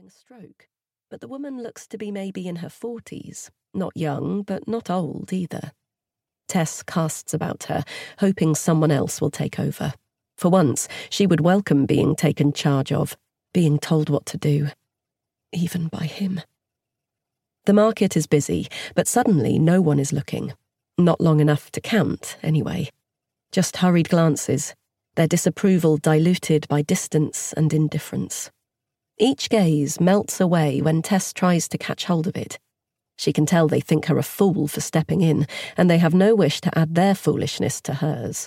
having a stroke, but the woman looks to be maybe in her 40s, not young, but not old either. Tess casts about her, hoping someone else will take over. For once, she would welcome being taken charge of, being told what to do, even by him. The market is busy, but suddenly no one is looking. Not long enough to count, anyway. Just hurried glances, their disapproval diluted by distance and indifference. Each gaze melts away when Tess tries to catch hold of it. She can tell they think her a fool for stepping in, and they have no wish to add their foolishness to hers.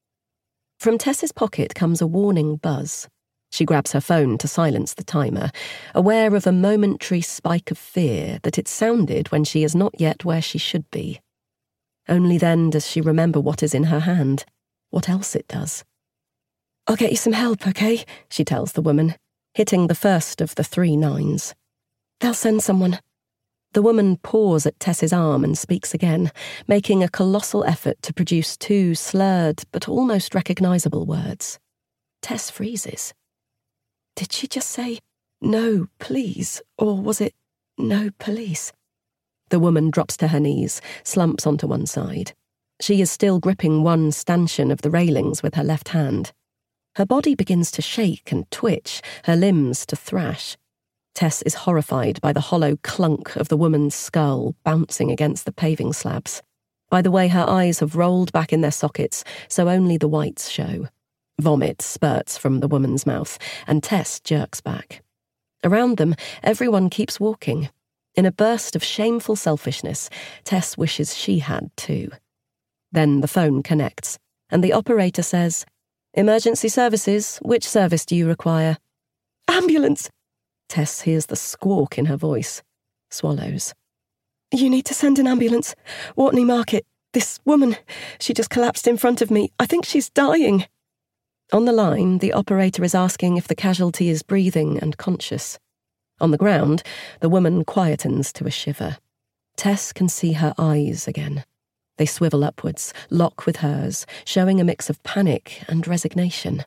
From Tess's pocket comes a warning buzz. She grabs her phone to silence the timer, aware of a momentary spike of fear that it sounded when she is not yet where she should be. Only then does she remember what is in her hand, what else it does. "I'll get you some help, okay?" she tells the woman, hitting the first of the 3 9s. "They'll send someone." The woman paws at Tess's arm and speaks again, making a colossal effort to produce 2 slurred but almost recognisable words. Tess freezes. Did she just say, "No, please," or was it, "No, police"? The woman drops to her knees, slumps onto one side. She is still gripping one stanchion of the railings with her left hand. Her body begins to shake and twitch, her limbs to thrash. Tess is horrified by the hollow clunk of the woman's skull bouncing against the paving slabs, by the way her eyes have rolled back in their sockets so only the whites show. Vomit spurts from the woman's mouth, and Tess jerks back. Around them, everyone keeps walking. In a burst of shameful selfishness, Tess wishes she had too. Then the phone connects, and the operator says, "Emergency services, which service do you require?" "Ambulance!" Tess hears the squawk in her voice. Swallows. "You need to send an ambulance. Watney Market. This woman, she just collapsed in front of me. I think she's dying." On the line, the operator is asking if the casualty is breathing and conscious. On the ground, the woman quietens to a shiver. Tess can see her eyes again. They swivel upwards, lock with hers, showing a mix of panic and resignation.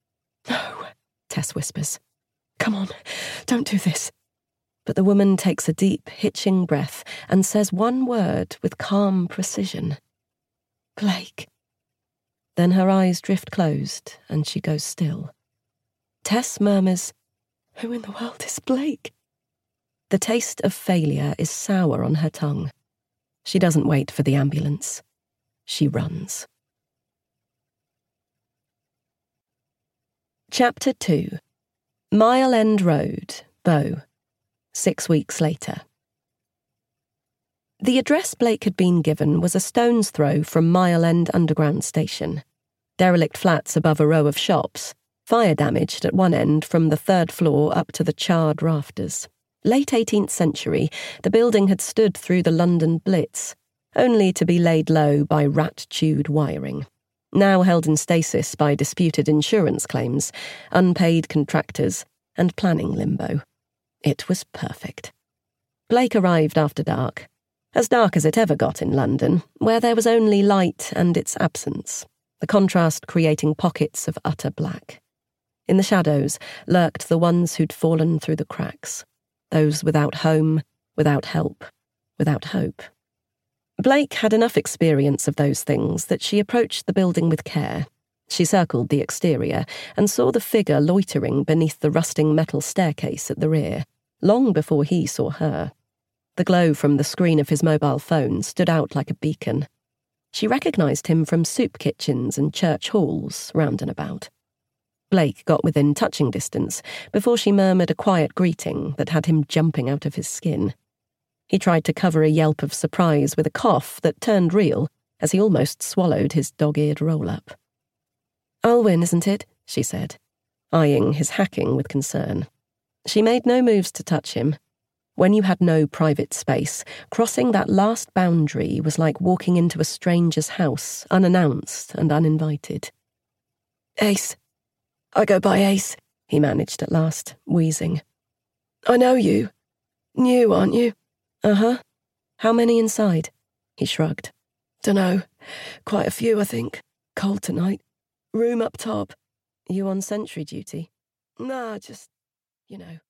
"No," Tess whispers. "Come on, don't do this." But the woman takes a deep, hitching breath and says one word with calm precision. "Blake." Then her eyes drift closed and she goes still. Tess murmurs, "Who in the world is Blake?" The taste of failure is sour on her tongue. She doesn't wait for the ambulance. She runs. Chapter 2. Mile End Road, Bow. 6 weeks later. The address Blake had been given was a stone's throw from Mile End Underground Station. Derelict flats above a row of shops, fire damaged at one end from the 3rd floor up to the charred rafters. Late 18th century, the building had stood through the London Blitz, only to be laid low by rat-chewed wiring. Now held in stasis by disputed insurance claims, unpaid contractors, and planning limbo. It was perfect. Blake arrived after dark. As dark as it ever got in London, where there was only light and its absence, the contrast creating pockets of utter black. In the shadows lurked the ones who'd fallen through the cracks, those without home, without help, without hope. Blake had enough experience of those things that she approached the building with care. She circled the exterior and saw the figure loitering beneath the rusting metal staircase at the rear, long before he saw her. The glow from the screen of his mobile phone stood out like a beacon. She recognised him from soup kitchens and church halls round and about. Blake got within touching distance before she murmured a quiet greeting that had him jumping out of his skin. He tried to cover a yelp of surprise with a cough that turned real as he almost swallowed his dog-eared roll-up. "Alwyn, isn't it?" she said, eyeing his hacking with concern. She made no moves to touch him. When you had no private space, crossing that last boundary was like walking into a stranger's house, unannounced and uninvited. "Ace. I go by Ace," he managed at last, wheezing. "I know you. New, aren't you?" "Uh-huh. How many inside?" He shrugged. "Dunno. Quite a few, I think. Cold tonight. Room up top." "You on sentry duty?" "Nah, just, you know."